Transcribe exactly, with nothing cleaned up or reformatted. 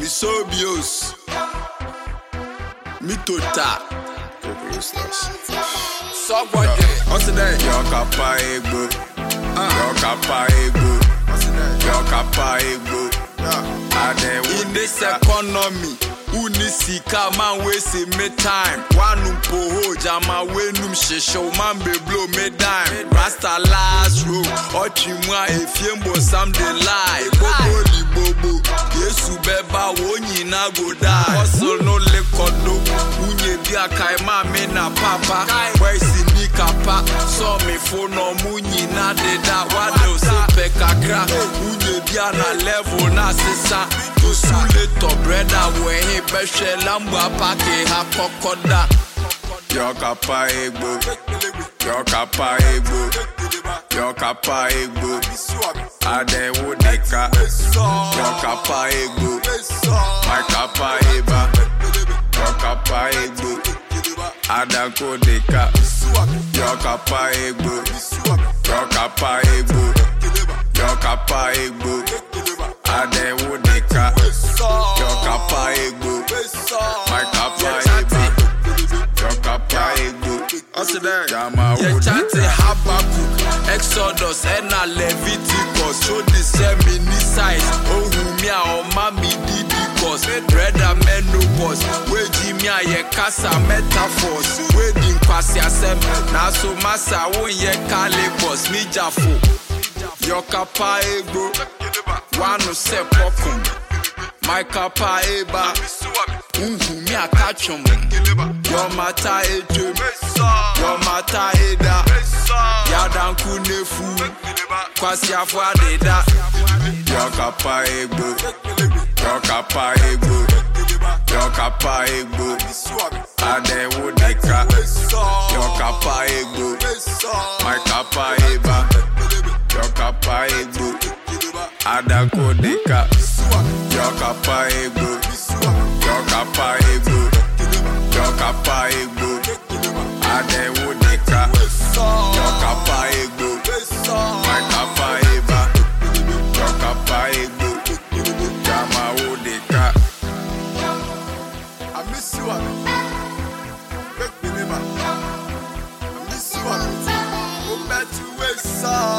Isobios Mitota Somebody What's the name? Yo kapa ego Yo kapa ego Yo kapa ego In this economy Unisika man we see me time One poho jama we num shisho man be blow me dime Rasta last row Ochimwa efiembo some dey lie Bobo li bobo Yesu beba wonyi na go die Hustle no lekodo Unye bia kaima me na papa Where si ni kapa So me phone no munyi na deda Wado se pe kakra Unye bia na level na sisa Sule to brother we he beshe lamba pake ha kokoda Yo kapa ego Yo kapa ego Yo kapa ego Ade wodeka Yo kapa ego My kapa eba Yo kapa ego Ada kodeka Yo kapa ego Yo kapa ego Yo kapa ego Ade wodeka Yo kapa ego My kapa eba Yo kapa ego Jama wodeka Habakkuk Exodus Ena Leviticus Show the semi size Oh humia o mami didicus Brother menopause We jimia ye kasa metaphors We din kwasi asem Na so masa won ye calibus Mi jafo Yo kapa ego Wano se pokum My kapa eba Unhu mi akachum Yo mata ejem Yo mata eda Yadan kunefu Kwasi afo adeda Yo kapa ego Yo kapa ego Yo kapa ego Ade wodeka Yo kapa ego My kapa eba Yo kapa ego Ada kodeka Yo kapa ego Yo kapa ego Yo kapa ego Ade wodeka Yo kapa ego My kapa eba Yo kapa ego Jama wodeka I miss you a Make me live I miss you a Go back to West Side